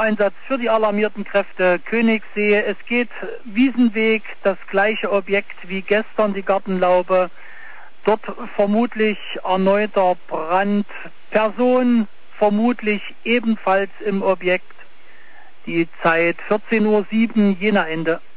Rettungseinsatz für die alarmierten Kräfte Königssee. Es geht Wiesenweg, das gleiche Objekt wie gestern, die Gartenlaube. Dort vermutlich erneuter Brand. Person vermutlich ebenfalls im Objekt. Die Zeit 14:07 Uhr, Jena Ende.